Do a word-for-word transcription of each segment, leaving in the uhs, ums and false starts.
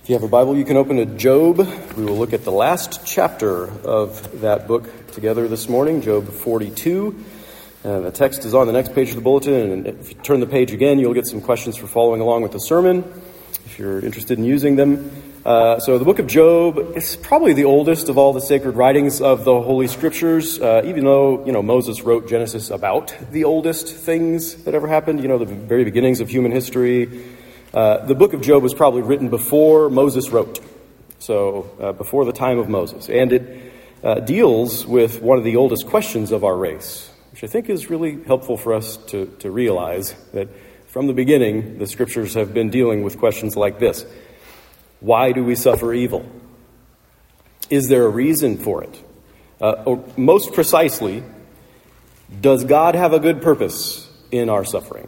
If you have a Bible, you can open to Job. We will look at the last chapter of that book together this morning, Job forty-two. Uh, the text is on the next page of the bulletin, and if you turn the page again, you'll get some questions for following along with the sermon, if you're interested in using them. Uh, so the book of Job is probably the oldest of all the sacred writings of the Holy Scriptures, uh, even though, you know, Moses wrote Genesis about the oldest things that ever happened, you know, the very beginnings of human history. Uh, the book of Job was probably written before Moses wrote, so uh, before the time of Moses. And it uh, deals with one of the oldest questions of our race, which I think is really helpful for us to, to realize that from the beginning, the Scriptures have been dealing with questions like this. Why do we suffer evil? Is there a reason for it? Uh, or most precisely, does God have a good purpose in our suffering?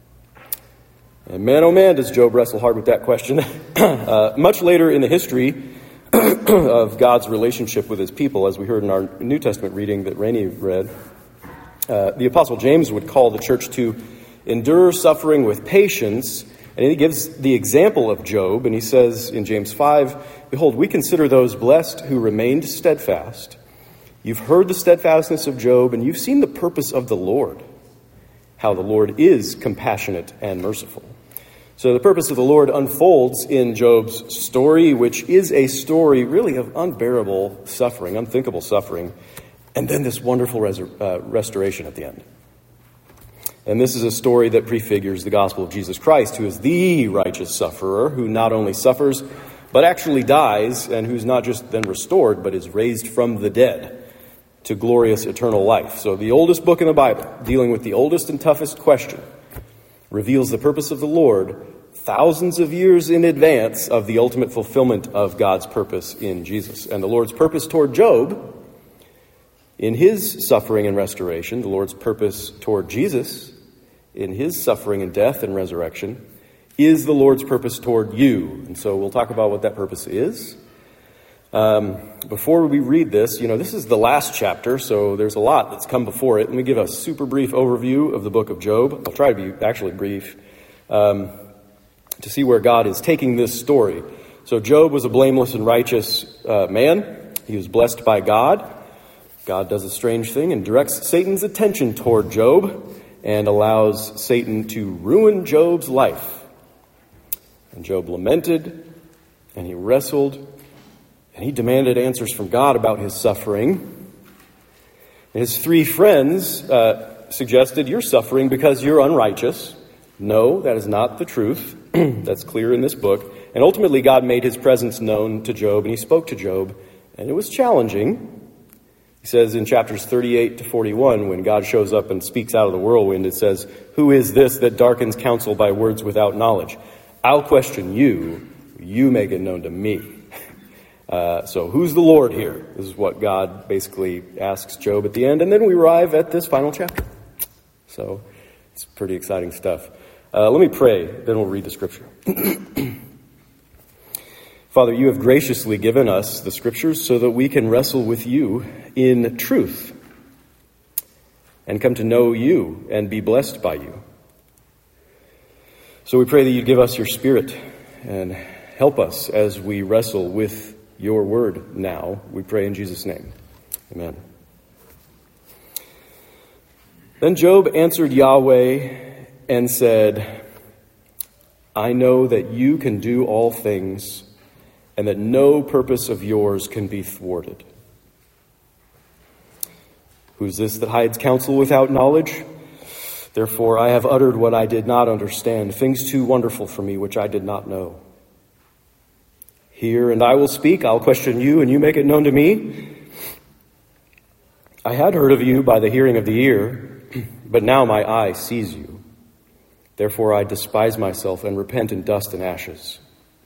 And man, oh man, does Job wrestle hard with that question. uh, much later in the history of God's relationship with his people, as we heard in our New Testament reading that Rainey read, uh, the Apostle James would call the church to endure suffering with patience. And he gives the example of Job, and he says in James five, "Behold, we consider those blessed who remained steadfast. You've heard the steadfastness of Job, and you've seen the purpose of the Lord, how the Lord is compassionate and merciful." So the purpose of the Lord unfolds in Job's story, which is a story really of unbearable suffering, unthinkable suffering, and then this wonderful res- uh, restoration at the end. And this is a story that prefigures the gospel of Jesus Christ, who is the righteous sufferer, who not only suffers, but actually dies, and who's not just then restored, but is raised from the dead to glorious eternal life. So the oldest book in the Bible, dealing with the oldest and toughest question, reveals the purpose of the Lord thousands of years in advance of the ultimate fulfillment of God's purpose in Jesus. And the Lord's purpose toward Job, in his suffering and restoration, the Lord's purpose toward Jesus, in his suffering and death and resurrection, is the Lord's purpose toward you. And so we'll talk about what that purpose is. Um, before we read this, you know, this is the last chapter, so there's a lot that's come before it. Let me give a super brief overview of the book of Job. I'll try to be actually brief, um, to see where God is taking this story. So Job was a blameless and righteous uh, man. He was blessed by God. God does a strange thing and directs Satan's attention toward Job and allows Satan to ruin Job's life. And Job lamented, and he wrestled, and he demanded answers from God about his suffering. His three friends uh, suggested, "You're suffering because you're unrighteous." No, that is not the truth. That's clear in this book. And ultimately, God made his presence known to Job, and he spoke to Job, and it was challenging. He says in chapters thirty-eight to forty-one, when God shows up and speaks out of the whirlwind, it says, "Who is this that darkens counsel by words without knowledge? I'll question you. You make it known to me." Uh, so who's the Lord here? This is what God basically asks Job at the end. And then we arrive at this final chapter. So it's pretty exciting stuff. Uh, let me pray, then we'll read the scripture. Father, you have graciously given us the scriptures so that we can wrestle with you in truth and come to know you and be blessed by you. So we pray that you give us your spirit and help us as we wrestle with your word now. We pray in Jesus' name. Amen. Then Job answered Yahweh and said, "I know that you can do all things, and that no purpose of yours can be thwarted. Who's this that hides counsel without knowledge? Therefore I have uttered what I did not understand, things too wonderful for me which I did not know. Hear, and I will speak. I'll question you, and you make it known to me. I had heard of you by the hearing of the ear, but now my eye sees you. Therefore I despise myself and repent in dust and ashes."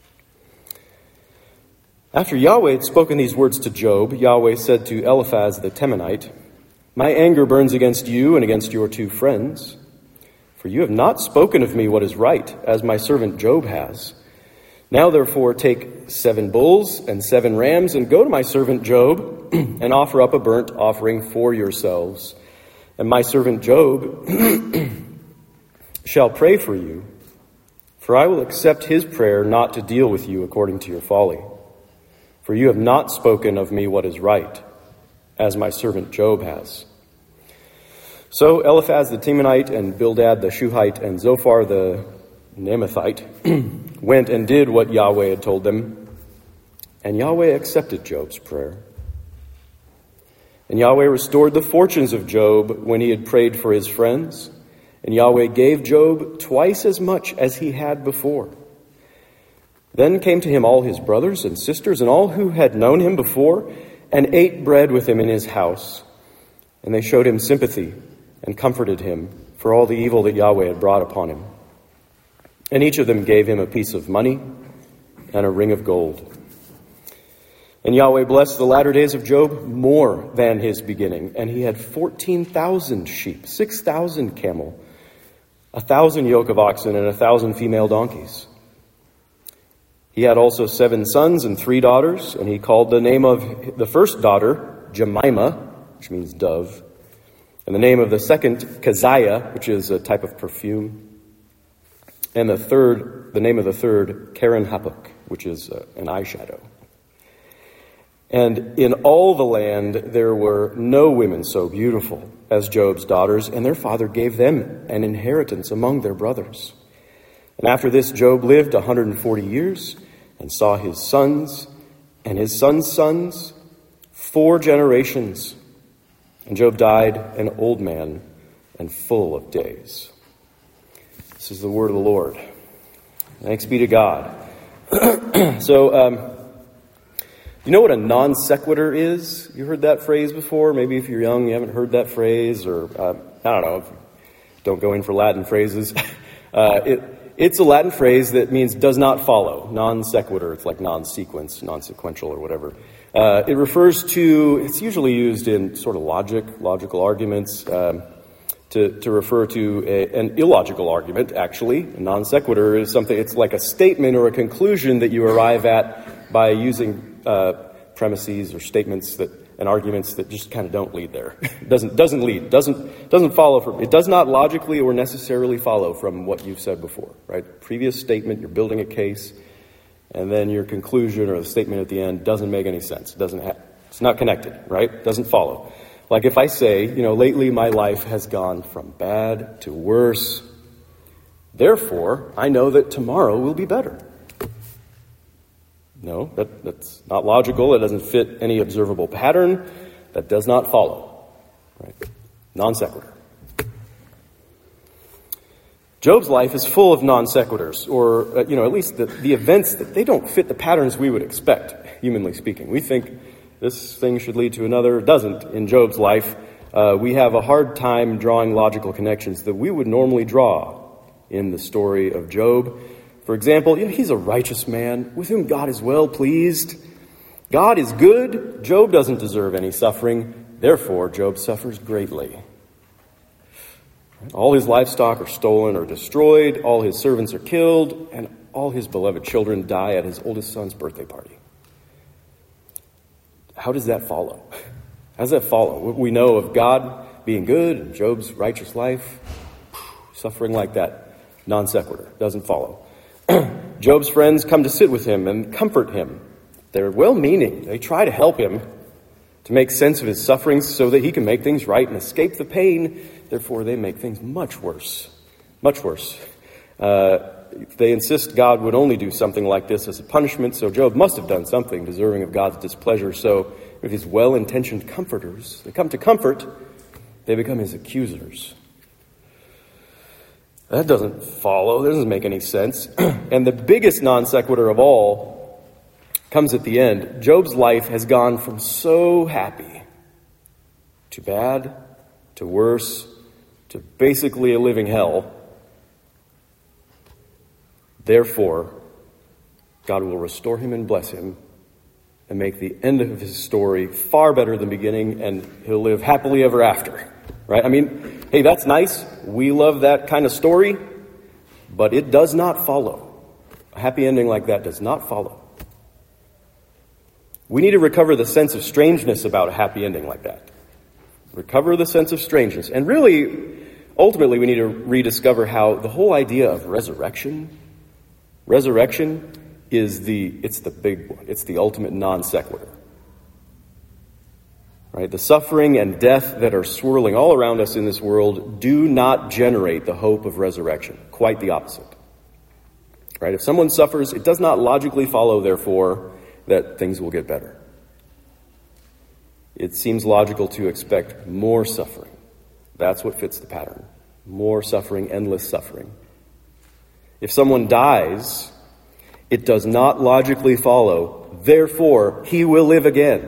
After Yahweh had spoken these words to Job, Yahweh said to Eliphaz the Temanite, "My anger burns against you and against your two friends, for you have not spoken of me what is right, as my servant Job has. Now, therefore, take seven bulls and seven rams and go to my servant Job and offer up a burnt offering for yourselves. And my servant Job shall pray for you, For I will accept his prayer not to deal with you according to your folly. For you have not spoken of me what is right, as my servant Job has. So Eliphaz the Temanite and Bildad the Shuhite and Zophar the Naamathite went and did what Yahweh had told them, and Yahweh accepted Job's prayer. And Yahweh restored the fortunes of Job when he had prayed for his friends, and Yahweh gave Job twice as much as he had before. Then came to him all his brothers and sisters and all who had known him before, and ate bread with him in his house. And they showed him sympathy and comforted him for all the evil that Yahweh had brought upon him. And each of them gave him a piece of money and a ring of gold. And Yahweh blessed the latter days of Job more than his beginning. And he had fourteen thousand sheep, six thousand camel, a thousand yoke of oxen, and a thousand female donkeys. He had also seven sons and three daughters, and he called the name of the first daughter Jemima, which means dove, and the name of the second Keziah, which is a type of perfume, and the third, the name of the third Karen Hapuk, which is uh, an eyeshadow. And in all the land there were no women so beautiful as Job's daughters, and their father gave them an inheritance among their brothers. And after this Job lived one hundred forty years and saw his sons and his sons' sons, four generations. And Job died an old man and full of days. This is the word of the Lord. Thanks be to God. so, um, you know what a non sequitur is? You heard that phrase before? Maybe if you're young, you haven't heard that phrase, or uh, I don't know. Don't go in for Latin phrases. uh, it, it's a Latin phrase that means does not follow. Non sequitur. It's like non-sequence, non-sequential, or whatever. Uh, it refers to, it's usually used in sort of logic, logical arguments, um, to, to refer to a, an illogical argument, actually. A non sequitur is something, it's like a statement or a conclusion that you arrive at by using uh, premises or statements that, and arguments that just kind of don't lead there. doesn't doesn't lead, doesn't doesn't follow from, it does not logically or necessarily follow from what you've said before, right? Previous statement, you're building a case, and then your conclusion or the statement at the end doesn't make any sense. It doesn't have, it's not connected, right? Doesn't follow. Like if I say, you know, lately my life has gone from bad to worse. Therefore, I know that tomorrow will be better. No, that, that's not logical. It doesn't fit any observable pattern. That does not follow. Right? Non sequitur. Job's life is full of non sequiturs, or, uh, you know, at least the, the events that they don't fit the patterns we would expect, humanly speaking. We think this thing should lead to another. It doesn't. In Job's life, uh, we have a hard time drawing logical connections that we would normally draw in the story of Job. For example, you know, he's a righteous man with whom God is well pleased. God is good. Job doesn't deserve any suffering. Therefore, Job suffers greatly. All his livestock are stolen or destroyed. All his servants are killed. And all his beloved children die at his oldest son's birthday party. How does that follow? How does that follow? We know of God being good and Job's righteous life. Suffering like that. Non sequitur. Doesn't follow. Job's friends come to sit with him and comfort him. They're well-meaning. They try to help him to make sense of his sufferings so that he can make things right and escape the pain. Therefore, they make things much worse. Much worse. Uh, they insist God would only do something like this as a punishment, so Job must have done something deserving of God's displeasure. So, if these well-intentioned comforters, they come to comfort, they become his accusers. That doesn't follow. That doesn't make any sense. And the biggest non sequitur of all comes at the end. Job's life has gone from so happy to bad to worse to basically a living hell. Therefore, God will restore him and bless him and make the end of his story far better than the beginning, and he'll live happily ever after. Right? I mean, hey, that's nice. We love that kind of story, but it does not follow. A happy ending like that does not follow. We need to recover the sense of strangeness about a happy ending like that. Recover the sense of strangeness. And really, ultimately, we need to rediscover how the whole idea of resurrection Resurrection is the, it's the big one. It's the ultimate non sequitur. Right? The suffering and death that are swirling all around us in this world do not generate the hope of resurrection. Quite the opposite. Right? If someone suffers, it does not logically follow, therefore, that things will get better. It seems logical to expect more suffering. That's what fits the pattern. More suffering, endless suffering. If someone dies, it does not logically follow, therefore, he will live again.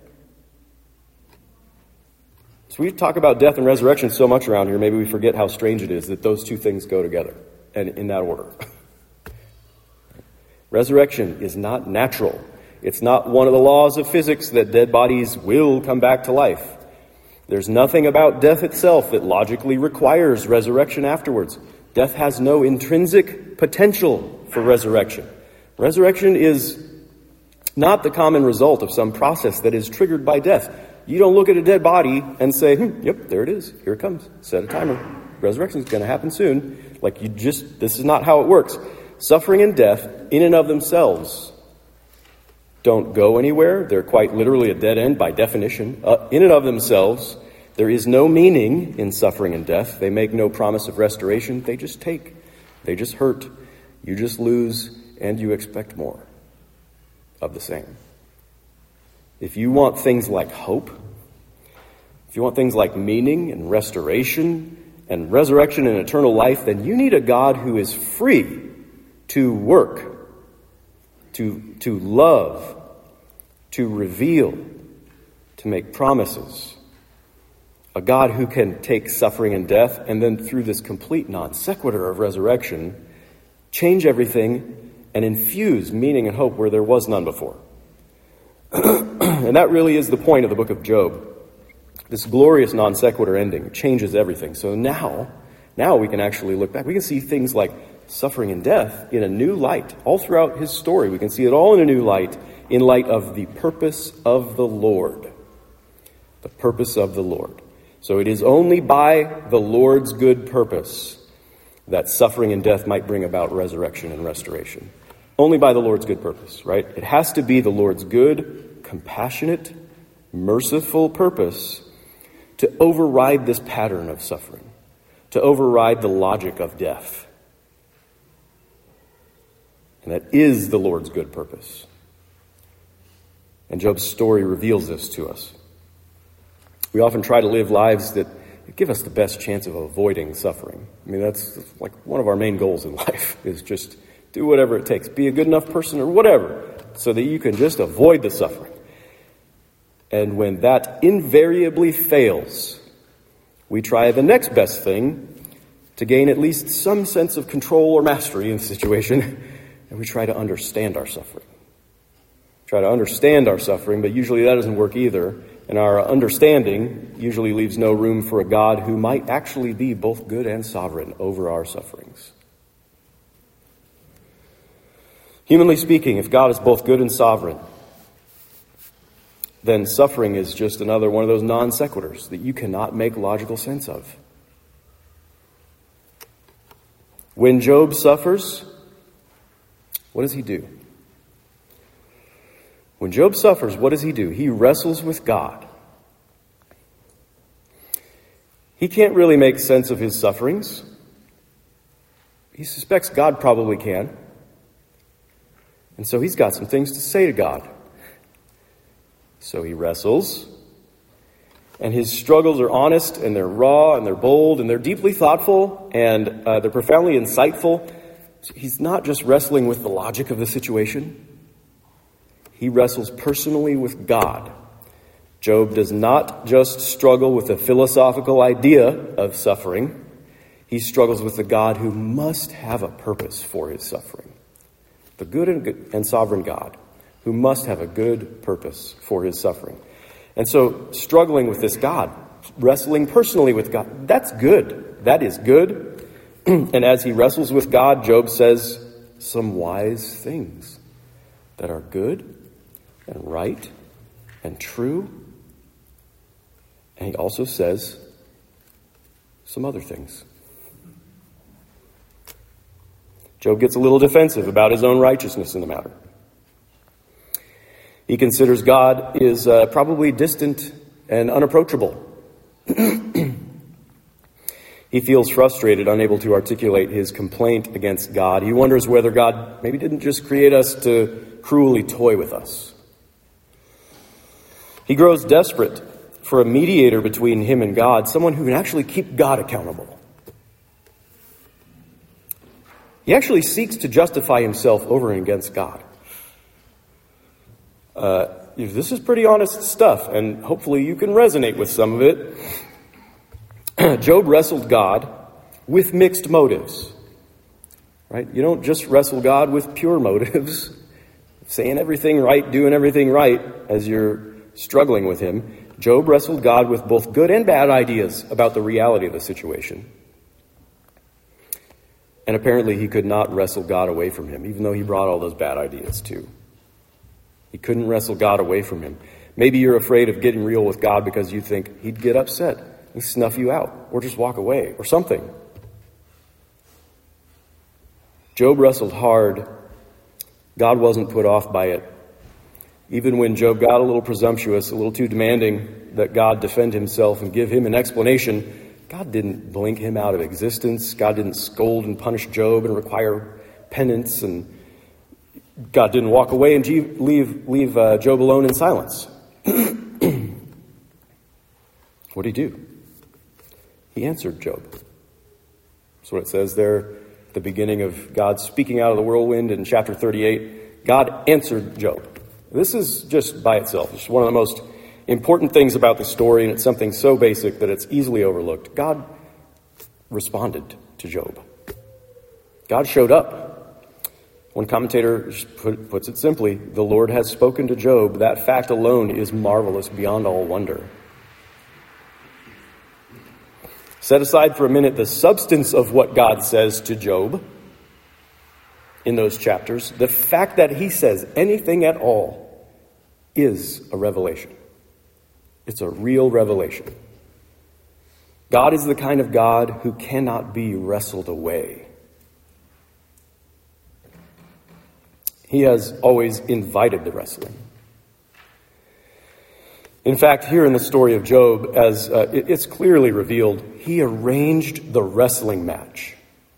So we talk about death and resurrection so much around here, maybe we forget how strange it is that those two things go together, and in that order. Resurrection is not natural. It's not one of the laws of physics that dead bodies will come back to life. There's nothing about death itself that logically requires resurrection afterwards. Death has no intrinsic potential for resurrection. Resurrection is not the common result of some process that is triggered by death. You don't look at a dead body and say, hmm, yep, there it is. Here it comes. Set a timer. Resurrection is going to happen soon. Like you just, this is not how it works. Suffering and death, in and of themselves, don't go anywhere. They're quite literally a dead end by definition. Uh, in and of themselves, there is no meaning in suffering and death. They make no promise of restoration. They just take. They just hurt. You just lose, and you expect more of the same. If you want things like hope, if you want things like meaning and restoration and resurrection and eternal life, then you need a God who is free to work, to, to love, to reveal, to make promises. A God who can take suffering and death and then through this complete non sequitur of resurrection, change everything and infuse meaning and hope where there was none before. And that really is the point of the book of Job. This glorious non sequitur ending changes everything. So now, now we can actually look back. We can see things like suffering and death in a new light. All throughout his story, we can see it all in a new light, in light of the purpose of the Lord. The purpose of the Lord. So it is only by the Lord's good purpose that suffering and death might bring about resurrection and restoration. Only by the Lord's good purpose, right? It has to be the Lord's good, compassionate, merciful purpose to override this pattern of suffering, to override the logic of death. And that is the Lord's good purpose. And Job's story reveals this to us. We often try to live lives that give us the best chance of avoiding suffering. I mean, that's like one of our main goals in life, is just do whatever it takes. Be a good enough person or whatever, so that you can just avoid the suffering. And when that invariably fails, we try the next best thing to gain at least some sense of control or mastery in the situation, and we try to understand our suffering. Try to understand our suffering, but usually that doesn't work either. And our understanding usually leaves no room for a God who might actually be both good and sovereign over our sufferings. Humanly speaking, if God is both good and sovereign, then suffering is just another one of those non sequiturs that you cannot make logical sense of. When Job suffers, what does he do? When Job suffers, what does he do? He wrestles with God. He can't really make sense of his sufferings. He suspects God probably can. And so he's got some things to say to God. So he wrestles. And his struggles are honest, and they're raw, and they're bold, and they're deeply thoughtful, and uh, they're profoundly insightful. So he's not just wrestling with the logic of the situation. He wrestles personally with God. Job does not just struggle with a philosophical idea of suffering. He struggles with the God who must have a purpose for his suffering. The good and, good and sovereign God who must have a good purpose for his suffering. And so struggling with this God, wrestling personally with God, that's good. That is good. And as he wrestles with God, Job says some wise things that are good and right and true. And he also says some other things. Job gets a little defensive about his own righteousness in the matter. He considers God is uh, probably distant and unapproachable. He feels frustrated, unable to articulate his complaint against God. He wonders whether God maybe didn't just create us to cruelly toy with us. He grows desperate for a mediator between him and God, someone who can actually keep God accountable. He actually seeks to justify himself over and against God. Uh, this is pretty honest stuff, and hopefully you can resonate with some of it. Job wrestled God with mixed motives. Right? You don't just wrestle God with pure motives, saying everything right, doing everything right as you're struggling with him. Job wrestled God with both good and bad ideas about the reality of the situation. And apparently he could not wrestle God away from him, even though he brought all those bad ideas too. He couldn't wrestle God away from him. Maybe you're afraid of getting real with God because you think he'd get upset and snuff you out or just walk away or something. Job wrestled hard. God wasn't put off by it. Even when Job got a little presumptuous, a little too demanding that God defend himself and give him an explanation, God didn't blink him out of existence. God didn't scold and punish Job and require penance, and God didn't walk away and leave, leave uh, Job alone in silence. What did he do? He answered Job. That's what it says there at the beginning of God speaking out of the whirlwind in chapter thirty-eight. God answered Job. This is just by itself. It's one of the most important things about the story, and it's something so basic that it's easily overlooked. God responded to Job. God showed up. One commentator put, puts it simply, the Lord has spoken to Job. That fact alone is marvelous beyond all wonder. Set aside for a minute the substance of what God says to Job in those chapters. The fact that he says anything at all is a revelation. It's a real revelation. God is the kind of God who cannot be wrestled away. He has always invited the wrestling. In fact, here in the story of Job, as uh, it, it's clearly revealed, he arranged the wrestling match.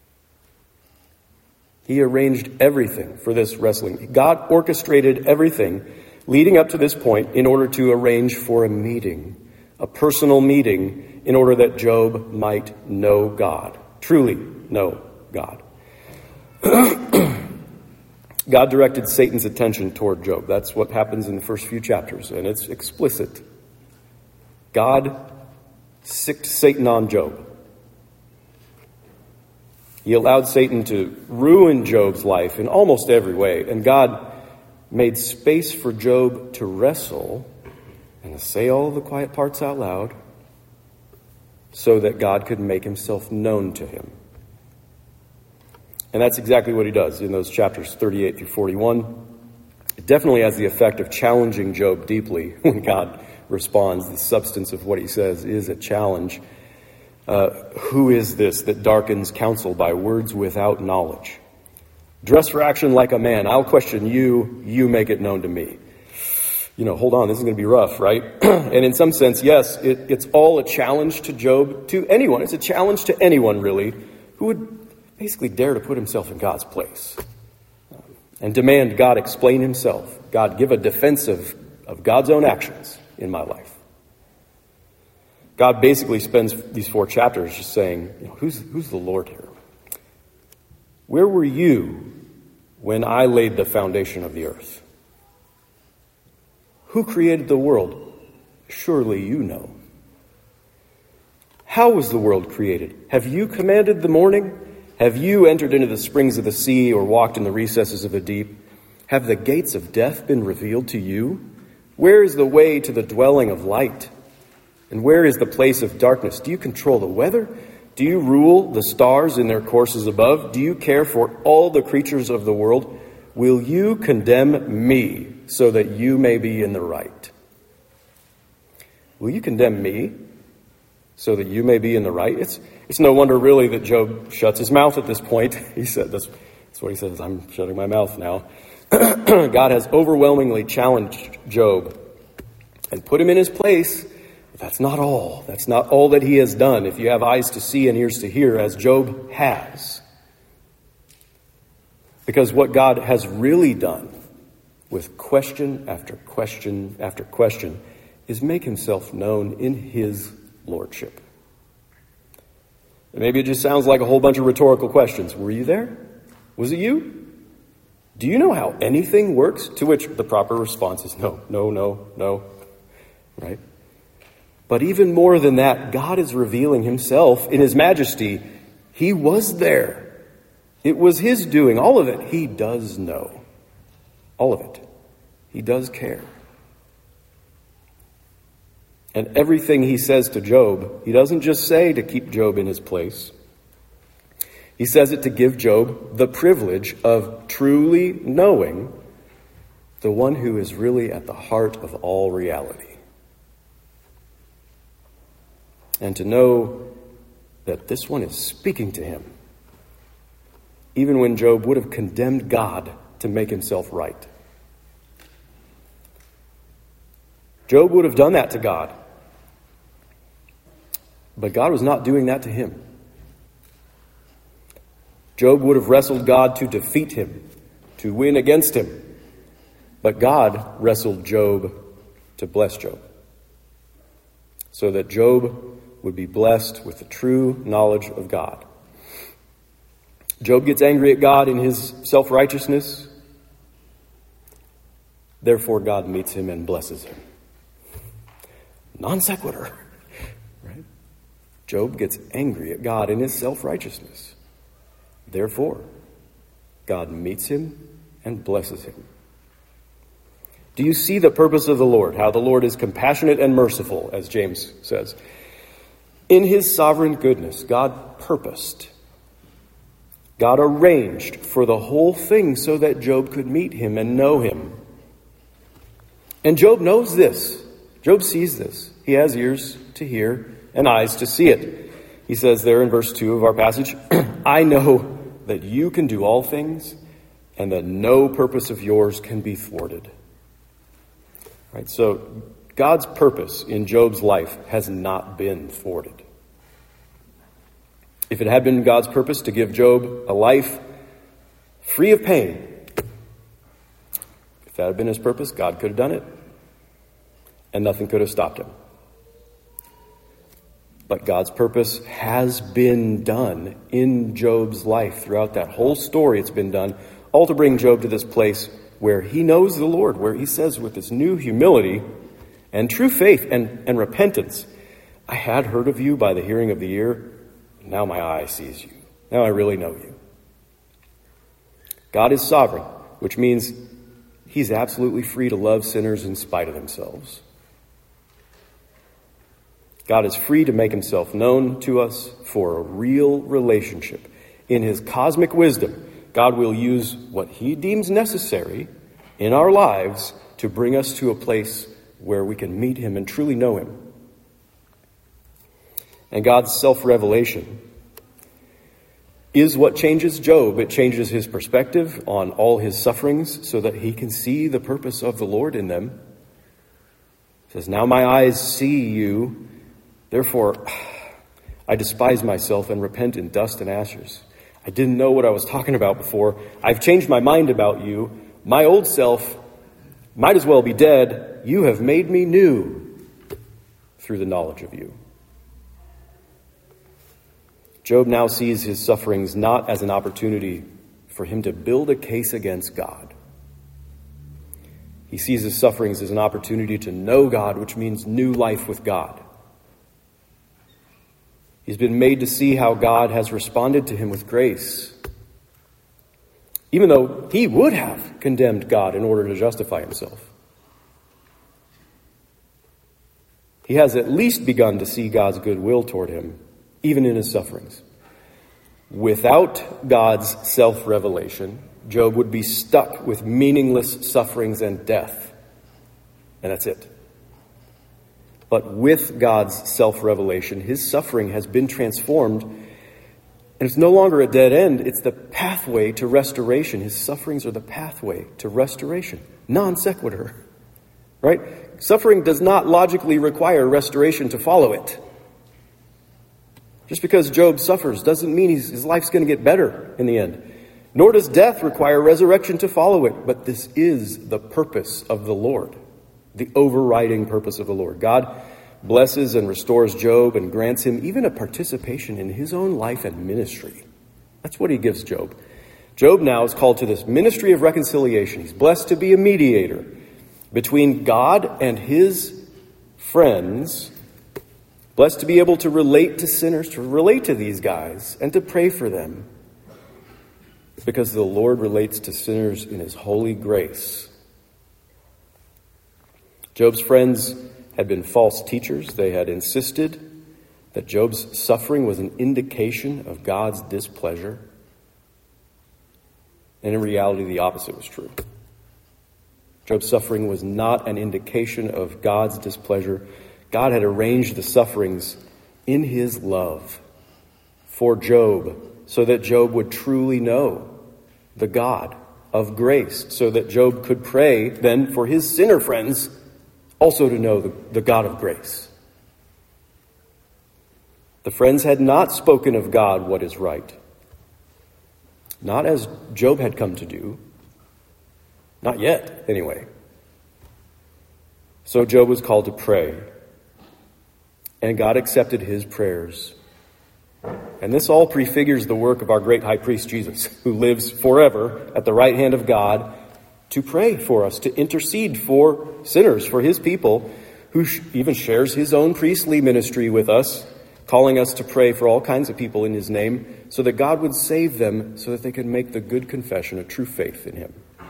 He arranged everything for this wrestling. God orchestrated everything leading up to this point in order to arrange for a meeting, a personal meeting, in order that Job might know God, truly know God. God directed Satan's attention toward Job. That's what happens in the first few chapters, and it's explicit. God sicked Satan on Job. He allowed Satan to ruin Job's life in almost every way, and God made space for Job to wrestle and to say all the quiet parts out loud so that God could make himself known to him. And that's exactly what he does in those chapters thirty-eight through forty-one. It definitely has the effect of challenging Job deeply when God responds. The substance of what he says is a challenge. Uh, who is this that darkens counsel by words without knowledge? Dress for action like a man. I'll question you. You make it known to me. You know, hold on. This is going to be rough, right? And in some sense, yes, it, it's all a challenge to Job, to anyone. It's a challenge to anyone, really, who would basically dare to put himself in God's place um, and demand God explain himself. God, give a defense of, of God's own actions in my life. God basically spends these four chapters just saying, you know, who's, who's the Lord here? Where were you when I laid the foundation of the earth? Who created the world? Surely you know. How was the world created? Have you commanded the morning? Have you entered into the springs of the sea or walked in the recesses of the deep? Have the gates of death been revealed to you? Where is the way to the dwelling of light? And where is the place of darkness? Do you control the weather? Do you rule the stars in their courses above? Do you care for all the creatures of the world? Will you condemn me so that you may be in the right? Will you condemn me so that you may be in the right? It's it's no wonder really that Job shuts his mouth at this point. He said, "That's That's what he says. I'm shutting my mouth now. God has overwhelmingly challenged Job and put him in his place. But that's not all. That's not all that he has done. If you have eyes to see and ears to hear, as Job has. Because what God has really done with question after question after question is make himself known in his lordship. And maybe it just sounds like a whole bunch of rhetorical questions. Were you there? Was it you? Do you know how anything works? To which the proper response is no, no, no, no. Right? But even more than that, God is revealing himself in his majesty. He was there. It was his doing. All of it. He does know. All of it. He does care. And everything he says to Job, he doesn't just say to keep Job in his place. He says it to give Job the privilege of truly knowing the one who is really at the heart of all reality. And to know that this one is speaking to him, even when Job would have condemned God to make himself right. Job would have done that to God. But God was not doing that to him. Job would have wrestled God to defeat him, to win against him. But God wrestled Job to bless Job, so that Job would be blessed with the true knowledge of God. Job gets angry at God in his self-righteousness. Therefore, God meets him and blesses him. Non sequitur. Right? Job gets angry at God in his self-righteousness. Therefore, God meets him and blesses him. Do you see the purpose of the Lord? How the Lord is compassionate and merciful, as James says. In his sovereign goodness, God purposed. God arranged for the whole thing so that Job could meet him and know him. And Job knows this. Job sees this. He has ears to hear and eyes to see it. He says there in verse two of our passage, I know that you can do all things and that no purpose of yours can be thwarted. Right, so God's purpose in Job's life has not been thwarted. If it had been God's purpose to give Job a life free of pain, if that had been his purpose, God could have done it. And nothing could have stopped him. But God's purpose has been done in Job's life. Throughout that whole story, it's been done, all to bring Job to this place where he knows the Lord, where he says with this new humility and true faith and, and repentance, I had heard of you by the hearing of the ear. Now my eye sees you. Now I really know you. God is sovereign, which means he's absolutely free to love sinners in spite of themselves. God is free to make himself known to us for a real relationship. In his cosmic wisdom, God will use what he deems necessary in our lives to bring us to a place where we can meet him and truly know him. And God's self-revelation is what changes Job. It changes his perspective on all his sufferings so that he can see the purpose of the Lord in them. It says, now my eyes see you. Therefore, I despise myself and repent in dust and ashes. I didn't know what I was talking about before. I've changed my mind about you. My old self might as well be dead. You have made me new through the knowledge of you. Job now sees his sufferings not as an opportunity for him to build a case against God. He sees his sufferings as an opportunity to know God, which means new life with God. He's been made to see how God has responded to him with grace, even though he would have condemned God in order to justify himself. He has at least begun to see God's goodwill toward him, even in his sufferings. Without God's self-revelation, Job would be stuck with meaningless sufferings and death. And that's it. But with God's self-revelation, his suffering has been transformed And it's no longer a dead end. It's the pathway to restoration. His sufferings are the pathway to restoration. Non sequitur. Right? Suffering does not logically require restoration to follow it. Just because Job suffers doesn't mean he's, his life's going to get better in the end. Nor does death require resurrection to follow it. But this is the purpose of the Lord. The overriding purpose of the Lord. God blesses and restores Job and grants him even a participation in his own life and ministry. That's what he gives Job. Job now is called to this ministry of reconciliation. He's blessed to be a mediator between God and his friends. Blessed to be able to relate to sinners, to relate to these guys, and to pray for them. Because the Lord relates to sinners in his holy grace. Job's friends had been false teachers. They had insisted that Job's suffering was an indication of God's displeasure. And in reality, the opposite was true. Job's suffering was not an indication of God's displeasure. God had arranged the sufferings in his love for Job so that Job would truly know the God of grace, so that Job could pray then for his sinner friends also to know the, the God of grace. The friends had not spoken of God what is right. Not as Job had come to do. Not yet, anyway. So Job was called to pray. And God accepted his prayers. And this all prefigures the work of our great high priest Jesus, who lives forever at the right hand of God to pray for us, to intercede for sinners, for his people, who even shares his own priestly ministry with us, calling us to pray for all kinds of people in his name, so that God would save them, so that they can make the good confession of true faith in him.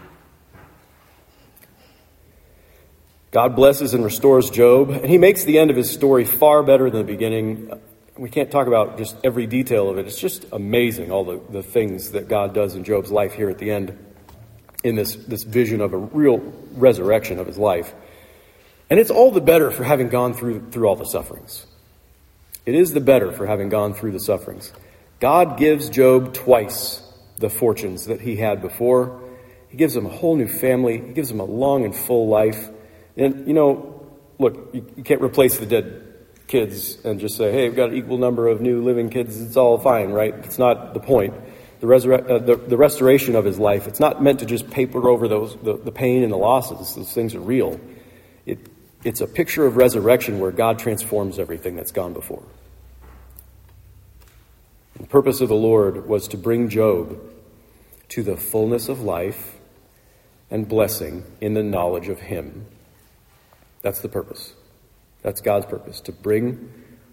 God blesses and restores Job, and he makes the end of his story far better than the beginning. We can't talk about just every detail of it. It's just amazing, all the, the things that God does in Job's life here at the end, in this, this vision of a real resurrection of his life. And it's all the better for having gone through, through all the sufferings. It is the better for having gone through the sufferings. God gives Job twice the fortunes that he had before. He gives him a whole new family. He gives him a long and full life. And, you know, look, you, you can't replace the dead kids and just say, hey, we've got an equal number of new living kids. It's all fine, right? It's not the point. The, resurre- uh, the, the restoration of his life, it's not meant to just paper over those the, the pain and the losses. Those things are real. It, it's a picture of resurrection where God transforms everything that's gone before. The purpose of the Lord was to bring Job to the fullness of life and blessing in the knowledge of him. That's the purpose. That's God's purpose, to bring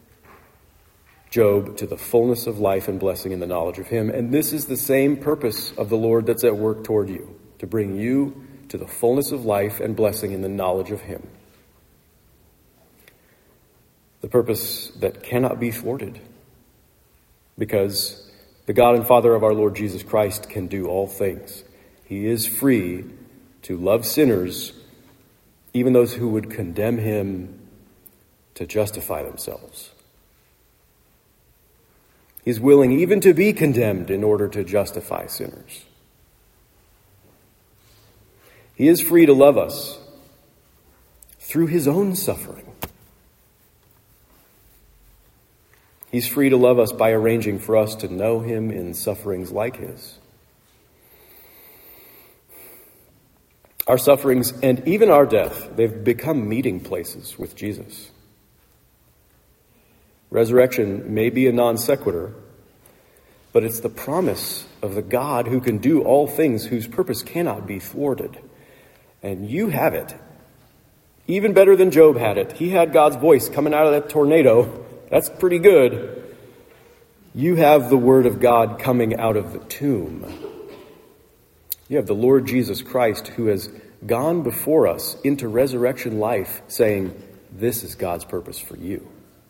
Job to the fullness of life and blessing in the knowledge of him. And this is the same purpose of the Lord that's at work toward you, to bring you to the fullness of life and blessing in the knowledge of him. The purpose that cannot be thwarted, because the God and Father of our Lord Jesus Christ can do all things. He is free to love sinners, even those who would condemn him, to justify themselves. He's willing even to be condemned in order to justify sinners. He is free to love us through his own suffering. He's free to love us by arranging for us to know him in sufferings like his. Our sufferings and even our death, they've become meeting places with Jesus. Resurrection may be a non sequitur, but it's the promise of the God who can do all things, whose purpose cannot be thwarted. And you have it. Even better than Job had it. He had God's voice coming out of that tornado. That's pretty good. You have the word of God coming out of the tomb. You have the Lord Jesus Christ, who has gone before us into resurrection life, saying, this is God's purpose for you.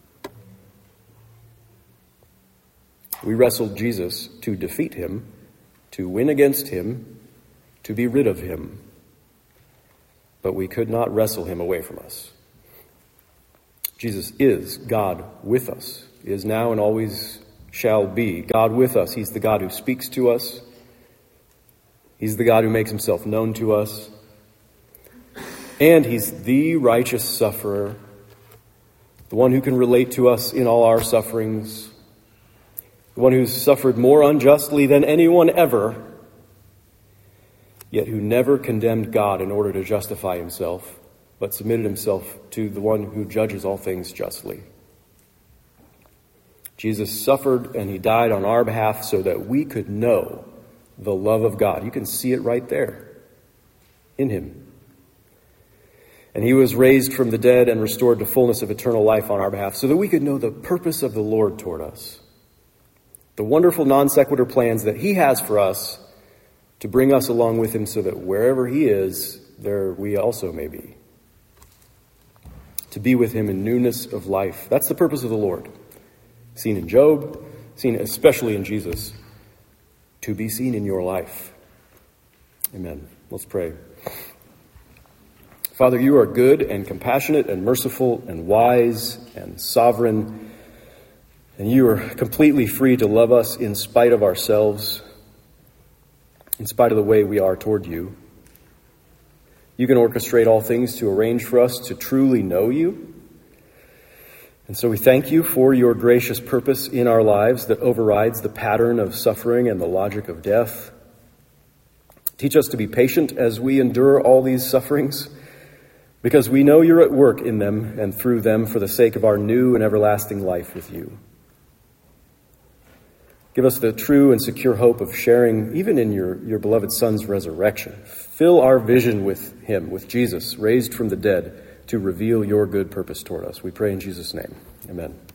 We wrestled Jesus to defeat him, to win against him, to be rid of him. But we could not wrestle him away from us. Jesus is God with us. He is now and always shall be. God with us. He's the God who speaks to us. He's the God who makes himself known to us. And he's the righteous sufferer, the one who can relate to us in all our sufferings, the one who's suffered more unjustly than anyone ever, yet who never condemned God in order to justify himself, but submitted himself to the one who judges all things justly. Jesus suffered and he died on our behalf so that we could know the love of God. You can see it right there in him. And he was raised from the dead and restored to fullness of eternal life on our behalf so that we could know the purpose of the Lord toward us. The wonderful non sequitur plans that he has for us to bring us along with him so that wherever he is, there we also may be. To be with him in newness of life. That's the purpose of the Lord. Seen in Job, seen especially in Jesus. To be seen in your life. Amen. Let's pray. Father, you are good and compassionate and merciful and wise and sovereign, and you are completely free to love us in spite of ourselves, in spite of the way we are toward you. You can orchestrate all things to arrange for us to truly know you. And so we thank you for your gracious purpose in our lives that overrides the pattern of suffering and the logic of death. Teach us to be patient as we endure all these sufferings, because we know you're at work in them and through them for the sake of our new and everlasting life with you. Give us the true and secure hope of sharing even in your, your beloved Son's resurrection. Fill our vision with him, with Jesus, raised from the dead, to reveal your good purpose toward us. We pray in Jesus' name. Amen.